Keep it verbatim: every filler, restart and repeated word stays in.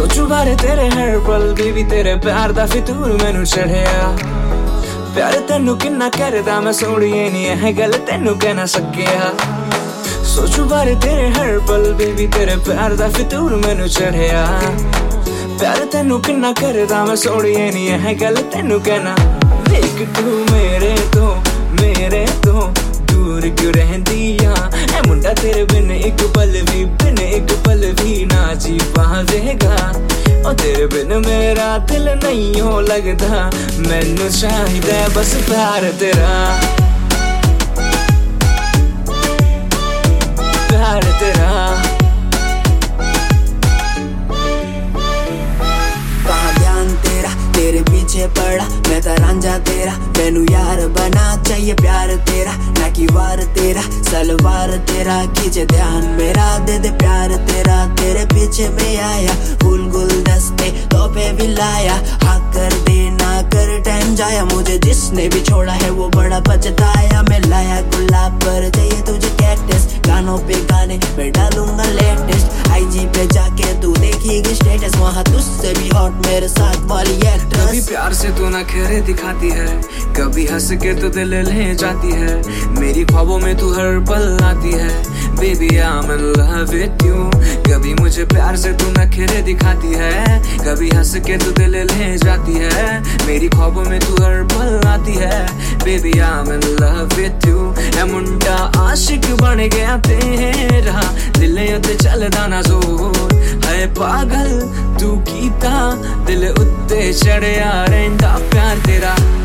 सोचू बारे तेरे हर पल बेबी तेरे प्यार दा फितूर मैनू चढ़िया। प्यार तेनू किन्ना करदा मैं सोहणिए नी है गल तेनू कह ना सकिया। सोचू बारे तेरे हर पल बेबी तेरे प्यार दा फितूर मैनू चढ़िया। प्यार तेनू किन्ना करदा मैं सोहणिए नी है गल तेनू कहना। वेख तू मेरे तो मेरे तो दूर क्यों रहंदी आ। ऐ मुंडा तेरे बिन एक पल भी बिन एक पल भी ना जी पावेगा। ओ तेरे बिन मेरा दिल नहीं हो लगदा। मैनू चाहिदा बस प्यार तेरा, प्यार तेरा। तेरे पीछे पड़ा मैं तो रांझा तेरा। मैनू यार बना चाहिए प्यार तेरा, ना कि वार तेरा सलवार तेरा। खींचे ध्यान मेरा दे दे प्यार तेरा। तेरे पीछे में आया फूल गुलदस्ते तोहफे भी लाया। हाँ कर दे ना कर टाइम जाया। मुझे जिसने भी छोड़ा है वो बड़ा पछताया। मैं लाया गुलाब पर चाहिए तुझे कैक्टस। गानों पे गाने मैं डालूंगा लेटेस्ट। आईजी पे जाके तू देखेगी स्टेटस। वहाँ तुझसे भी हॉट मेरे साथ वाली एक्ट्रेस। कभी प्यार से तू नखरे दिखाती है, कभी हंस के तू दिल ले जाती है। मेरी ख्वाबों में तू हर पल आती है baby I'm in love with you। कभी मुझे प्यार से तू नखरे दिखाती है, कभी हंस के तू दिल ले जाती है। मेरी ख्वाबों में तू हर पल आती है baby I'm in love with you। ऐ मुंडा आशिक बन गया तेरा, दिल उत्ते चलदा ना जोर। है पागल तू कीता दिल उत्ते चढ़िया रहिंदा प्यार तेरा।